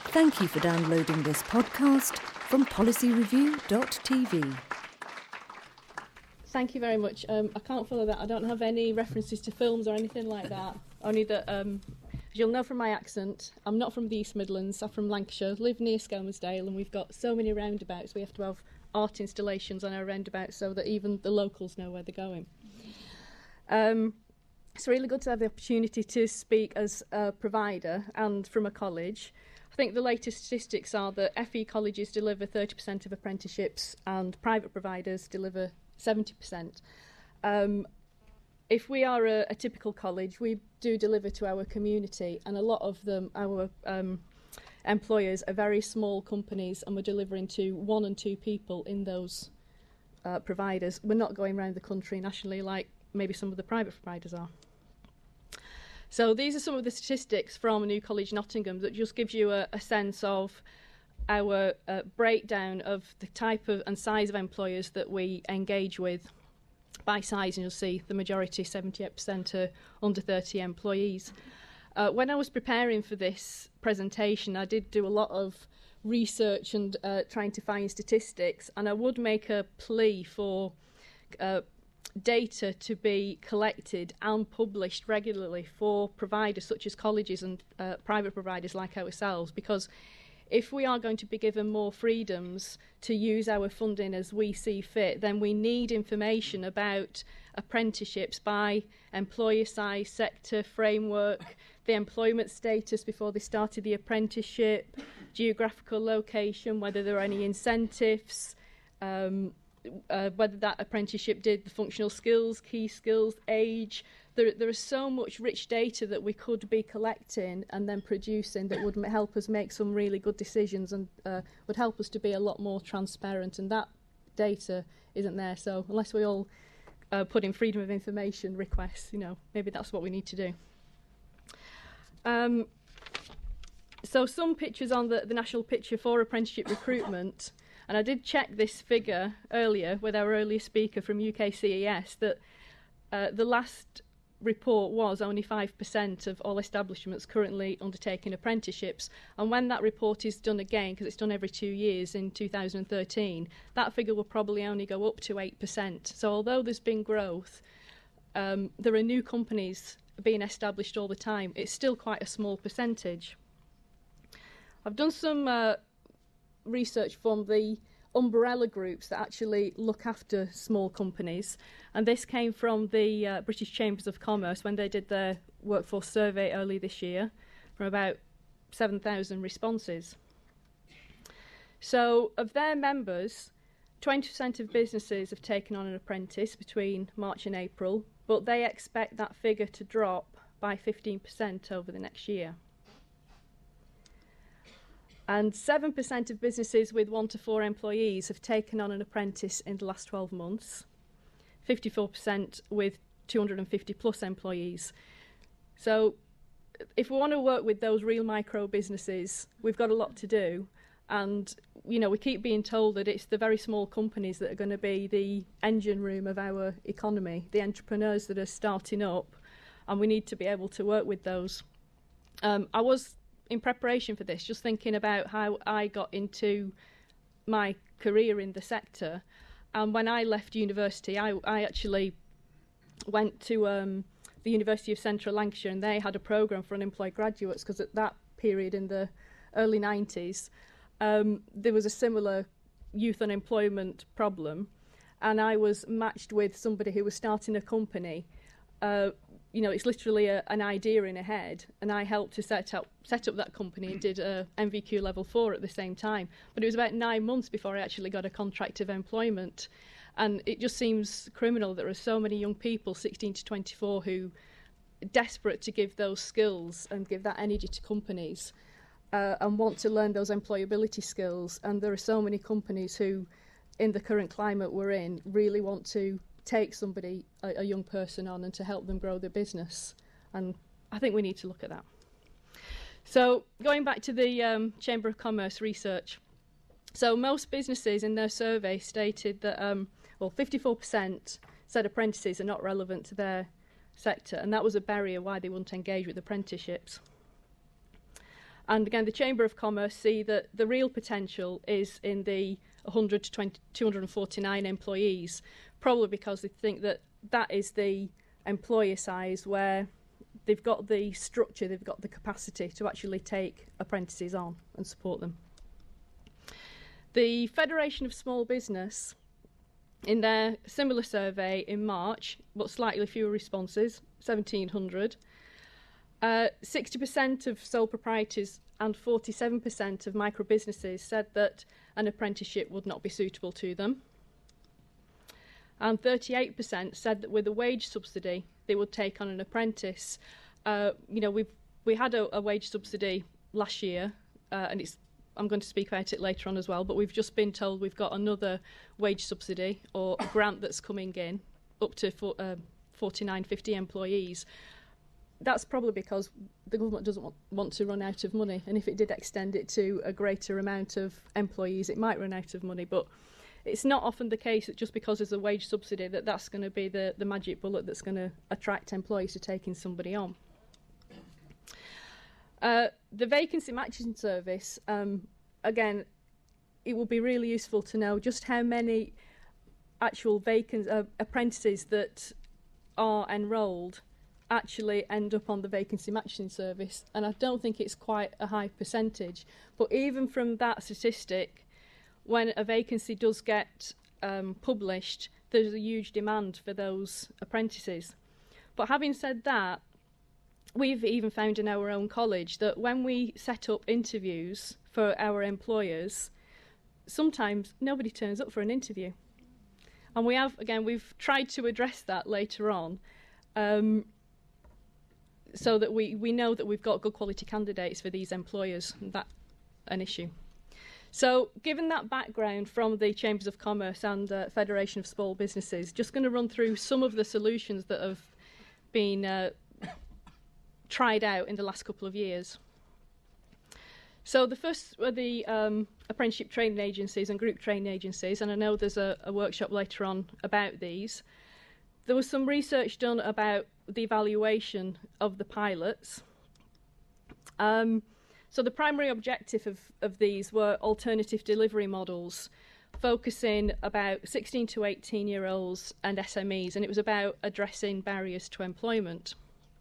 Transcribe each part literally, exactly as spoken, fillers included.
Thank you for downloading this podcast from policy review dot t v. Thank you very much. Um, I can't follow that. I don't have any references to films or anything like that. Only that, um, as you'll know from my accent, I'm not from the East Midlands. I'm from Lancashire, live near Skelmersdale, and we've got so many roundabouts. We have to have art installations on our roundabouts so that even the locals know where they're going. Um, it's really good to have the opportunity to speak as a provider and from a college. I think the latest statistics are that F E colleges deliver thirty percent of apprenticeships and private providers deliver seventy percent. Um, if we are a, a typical college, we do deliver to our community, and a lot of them, our um, employers, are very small companies, and we're delivering to one and two people in those uh, providers. We're not going around the country nationally like maybe some of the private providers are. So these are some of the statistics from New College Nottingham that just gives you a, a sense of our uh, breakdown of the type of and size of employers that we engage with by size, and you'll see the majority, seventy-eight percent, are under thirty employees. Uh, when I was preparing for this presentation, I did do a lot of research and uh, trying to find statistics, and I would make a plea for uh, data to be collected and published regularly for providers such as colleges and uh, private providers like ourselves, because if we are going to be given more freedoms to use our funding as we see fit, then we need information about apprenticeships by employer size, sector, framework, the employment status before they started the apprenticeship, geographical location, whether there are any incentives, um, Uh, whether that apprenticeship did the functional skills, key skills, age. There, there is so much rich data that we could be collecting and then producing that would m- help us make some really good decisions and uh, would help us to be a lot more transparent, and that data isn't there. So unless we all uh, put in freedom of information requests, you know, maybe that's what we need to do. Um, so some pictures on the, the national picture for apprenticeship recruitment. And I did check this figure earlier with our earlier speaker from U K C E S that uh, the last report was only five percent of all establishments currently undertaking apprenticeships. And when that report is done again, because it's done every two years in two thousand thirteen, that figure will probably only go up to eight percent. So although there's been growth, um, there are new companies being established all the time. It's still quite a small percentage. I've done some Uh, research from the umbrella groups that actually look after small companies, and this came from the uh, British Chambers of Commerce when they did their workforce survey early this year, from about seven thousand responses. So of their members, twenty percent of businesses have taken on an apprentice between March and April, but they expect that figure to drop by fifteen percent over the next year. And seven percent of businesses with one to four employees have taken on an apprentice in the last twelve months, fifty-four percent with two hundred fifty plus employees. So if we want to work with those real micro businesses, we've got a lot to do. And, you know, we keep being told that it's the very small companies that are going to be the engine room of our economy, the entrepreneurs that are starting up, and we need to be able to work with those. Um, I was in preparation for this, just thinking about how I got into my career in the sector. And when I left university, I, I actually went to um, the University of Central Lancashire, and they had a programme for unemployed graduates, because at that period in the early nineties, um, there was a similar youth unemployment problem. And I was matched with somebody who was starting a company. Uh, you know, it's literally a, an idea in a head, and I helped to set up set up that company and did a M V Q level four at the same time. But it was about nine months before I actually got a contract of employment, and it just seems criminal that there are so many young people, sixteen to twenty-four, who are desperate to give those skills and give that energy to companies uh, and want to learn those employability skills. And there are so many companies who, in the current climate we're in, really want to take somebody, a, a young person on, and to help them grow their business. And I think we need to look at that. So going back to the um, Chamber of Commerce research, so most businesses in their survey stated that, um, well, fifty-four percent said apprentices are not relevant to their sector, and that was a barrier why they wouldn't engage with apprenticeships. And again, the Chamber of Commerce see that the real potential is in the one hundred to two hundred forty-nine employees, probably because they think that that is the employer size where they've got the structure, they've got the capacity to actually take apprentices on and support them. The Federation of Small Business, in their similar survey in March, but slightly fewer responses, seventeen hundred, uh, sixty percent of sole proprietors and forty-seven percent of micro businesses said that an apprenticeship would not be suitable to them. And thirty-eight percent said that with a wage subsidy, they would take on an apprentice. Uh, you know, we've, we had a, a wage subsidy last year, uh, and it's, I'm going to speak about it later on as well, but we've just been told we've got another wage subsidy or a grant that's coming in up to for, uh, forty-nine fifty employees. That's probably because the government doesn't want, want to run out of money, and if it did extend it to a greater amount of employees, it might run out of money. But it's not often the case that just because there's a wage subsidy that that's going to be the, the magic bullet that's going to attract employees to taking somebody on. Uh, the vacancy matching service, um, again, it will be really useful to know just how many actual vacant uh, apprentices that are enrolled actually end up on the vacancy matching service, and I don't think it's quite a high percentage. But even from that statistic, when a vacancy does get um, published, there's a huge demand for those apprentices. But having said that, we've even found in our own college that when we set up interviews for our employers, sometimes nobody turns up for an interview. And we have, again, we've tried to address that later on, um, so that we, we know that we've got good quality candidates for these employers. That's an issue. So given that background from the Chambers of Commerce and uh, Federation of Small Businesses, just going to run through some of the solutions that have been uh, tried out in the last couple of years. So the first were the um, apprenticeship training agencies and group training agencies, and I know there's a, a workshop later on about these. There was some research done about the evaluation of the pilots. Um, so the primary objective of, of these were alternative delivery models, focusing about sixteen to eighteen year olds and S M Es, and it was about addressing barriers to employment.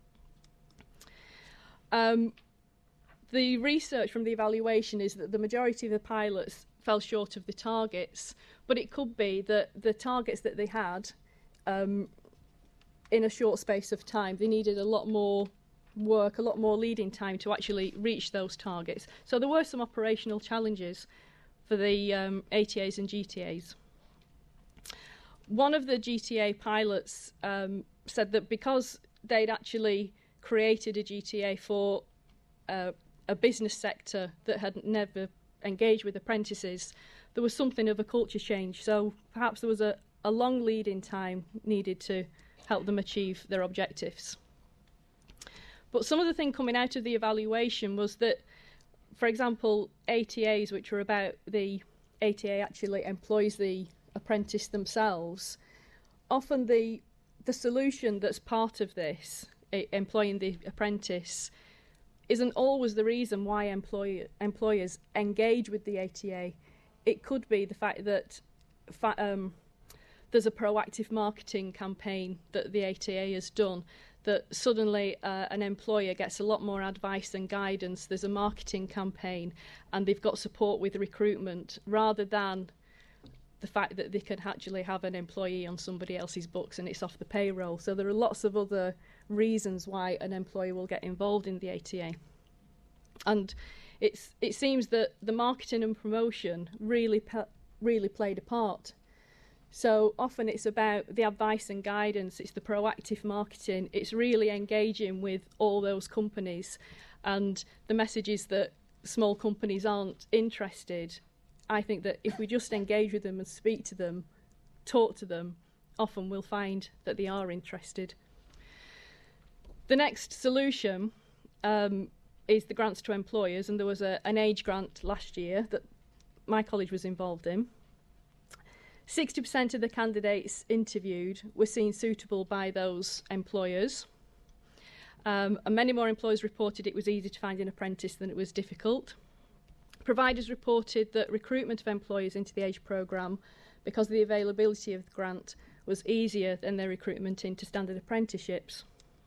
Um, the research from the evaluation is that the majority of the pilots fell short of the targets, but it could be that the targets that they had um, in a short space of time, they needed a lot more work, a lot more leading time to actually reach those targets. So there were some operational challenges for the um, A T As and G T As. One of the G T A pilots um, said that because they'd actually created a G T A for uh, a business sector that had never engaged with apprentices, there was something of a culture change. So perhaps there was a, a long lead-in time needed to help them achieve their objectives. But some of the thing coming out of the evaluation was that, for example, A T As, which were about the A T A actually employs the apprentice themselves, often the the solution that's part of this, employing the apprentice, isn't always the reason why employ, employers engage with the A T A. It could be the fact that fa um, there's a proactive marketing campaign that the A T A has done, that suddenly uh, an employer gets a lot more advice and guidance. There's a marketing campaign and they've got support with recruitment, rather than the fact that they could actually have an employee on somebody else's books and it's off the payroll. So there are lots of other reasons why an employer will get involved in the A T A. And it's, it seems that the marketing and promotion really, really played a part. So often it's about the advice and guidance, it's the proactive marketing, it's really engaging with all those companies. And the message is that small companies aren't interested. I think that if we just engage with them and speak to them, talk to them, often we'll find that they are interested. The next solution um, is the grants to employers, and there was a, an age grant last year that my college was involved in. sixty percent of the candidates interviewed were seen suitable by those employers, Um, and many more employers reported it was easy to find an apprentice than it was difficult. Providers reported that recruitment of employers into the AGE programme, because of the availability of the grant, was easier than their recruitment into standard apprenticeships.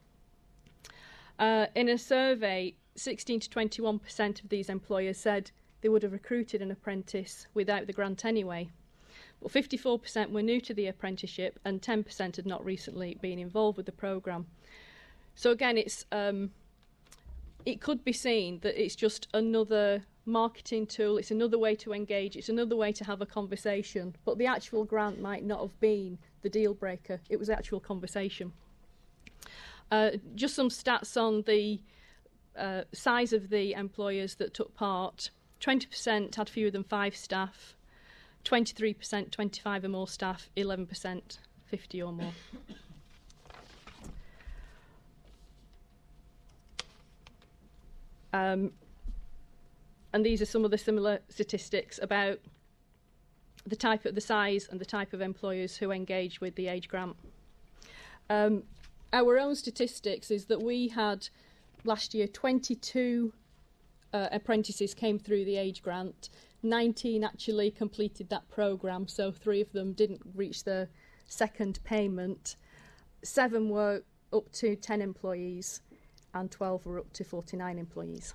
Uh, in a survey, sixteen to twenty-one percent of these employers said they would have recruited an apprentice without the grant anyway. But fifty-four percent were new to the apprenticeship and ten percent had not recently been involved with the programme. So again, it's um, it could be seen that it's just another marketing tool, it's another way to engage, it's another way to have a conversation, but the actual grant might not have been the deal breaker, it was actual conversation. Uh, just some stats on the uh, size of the employers that took part. twenty percent had fewer than five staff, twenty-three percent twenty-five or more staff, eleven percent fifty or more. Um, and these are some of the similar statistics about the type of the size and the type of employers who engage with the AGE grant. Um, our own statistics is that we had last year twenty-two uh, apprentices came through the AGE grant. nineteen actually completed that programme, so three of them didn't reach their second payment. Seven were up to ten employees and twelve were up to forty-nine employees.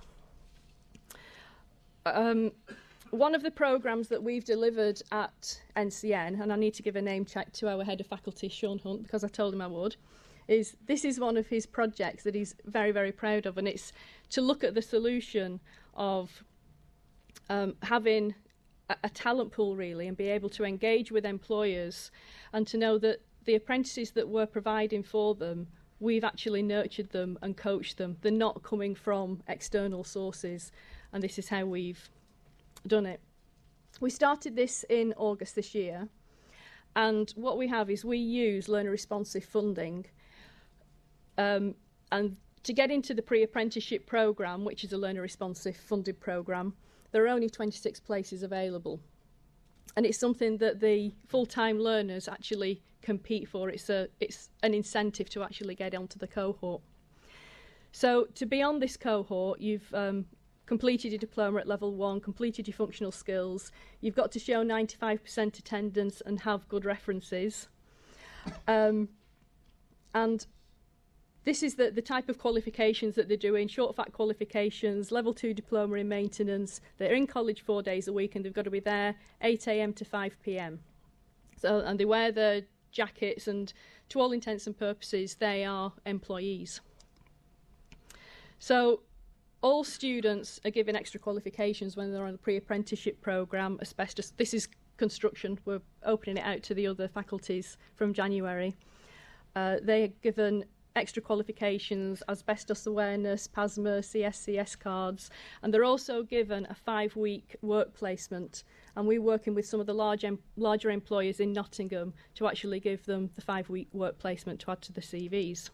Um, one of the programmes that we've delivered at N C N, and I need to give a name check to our head of faculty, Sean Hunt, because I told him I would, is this is one of his projects that he's very, very proud of, and it's to look at the solution of um, having a, a talent pool, really, and be able to engage with employers and to know that the apprentices that we're providing for them, we've actually nurtured them and coached them. They're not coming from external sources, and this is how we've done it. We started this in August this year, and what we have is we use learner responsive funding, um, and to get into the pre-apprenticeship programme, which is a learner responsive funded programme, there are only twenty-six places available, and it's something that the full-time learners actually compete for. It's a it's an incentive to actually get onto the cohort. So to be on this cohort, you've um, completed your diploma at level one, completed your functional skills, you've got to show ninety-five percent attendance and have good references. Um, and this is the, the type of qualifications that they're doing, short fact qualifications, level two diploma in maintenance. They're in college four days a week and they've got to be there eight a m to five p m. So, and they wear their jackets, and to all intents and purposes, they are employees. So all students are given extra qualifications when they're on the pre-apprenticeship programme. Asbestos, this is construction, we're opening it out to the other faculties from January. Uh, they are given extra qualifications, asbestos awareness, PASMA, C S C S cards, and they're also given a five-week work placement. And we're working with some of the large em larger employers in Nottingham to actually give them the five-week work placement to add to the C Vs.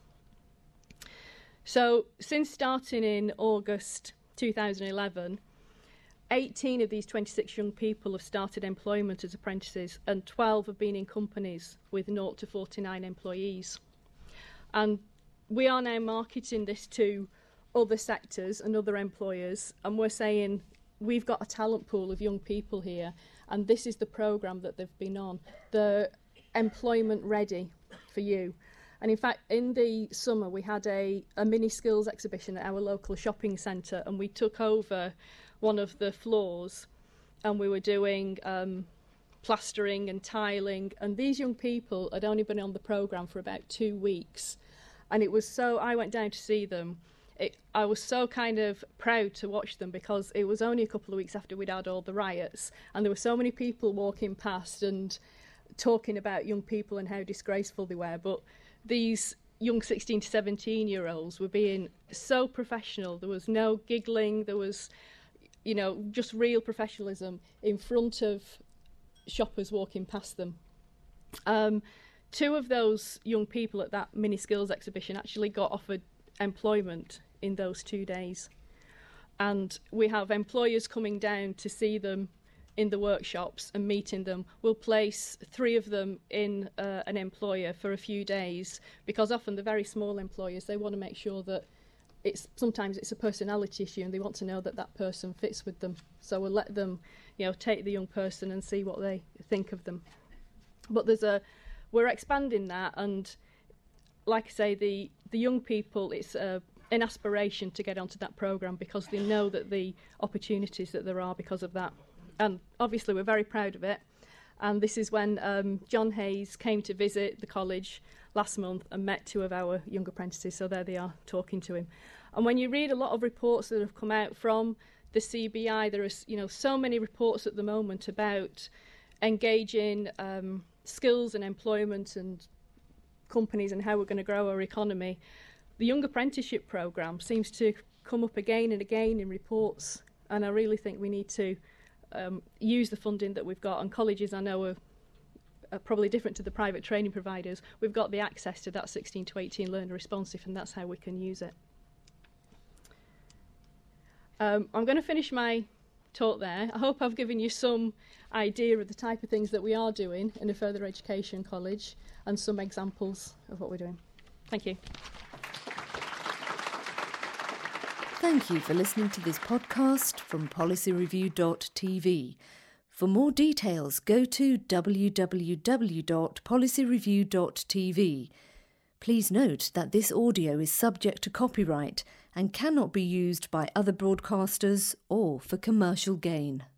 So since starting in August two thousand eleven, eighteen of these twenty-six young people have started employment as apprentices, and twelve have been in companies with zero to forty-nine employees. And we are now marketing this to other sectors and other employers, and we're saying we've got a talent pool of young people here, and this is the programme that they've been on. They're employment ready for you. And in fact, in the summer, we had a, a mini skills exhibition at our local shopping centre, and we took over one of the floors, and we were doing um, plastering and tiling, and these young people had only been on the programme for about two weeks. And it was so, I went down to see them. It, I was so kind of proud to watch them, because it was only a couple of weeks after we'd had all the riots, and there were so many people walking past and talking about young people and how disgraceful they were. But these young sixteen to seventeen year olds were being so professional. There was no giggling, there was, you know, just real professionalism in front of shoppers walking past them. Um, two of those young people at that mini skills exhibition actually got offered employment in those two days. And we have employers coming down to see them in the workshops and meeting them. We'll place three of them in uh, an employer for a few days, because often the very small employers, they want to make sure that it's sometimes it's a personality issue, and they want to know that that person fits with them. So we'll let them, you know, take the young person and see what they think of them. But there's a, we're expanding that, and like I say, the the young people, it's a, an aspiration to get onto that programme because they know that the opportunities that there are because of that. And obviously we're very proud of it. And this is when um, John Hayes came to visit the college last month and met two of our young apprentices. So there they are talking to him. And when you read a lot of reports that have come out from the C B I, there is, you know, so many reports at the moment about engaging um, skills and employment and companies and how we're going to grow our economy. The Young Apprenticeship Programme seems to come up again and again in reports, and I really think we need to um, use the funding that we've got. And colleges, I know, are, are probably different to the private training providers. We've got the access to that sixteen to eighteen learner responsive, and that's how we can use it. Um, I'm going to finish my talk there. I hope I've given you some idea of the type of things that we are doing in a further education college and some examples of what we're doing. Thank you. Thank you for listening to this podcast from policy review dot t v. For more details, go to w w w dot policy review dot t v. Please note that this audio is subject to copyright and cannot be used by other broadcasters or for commercial gain.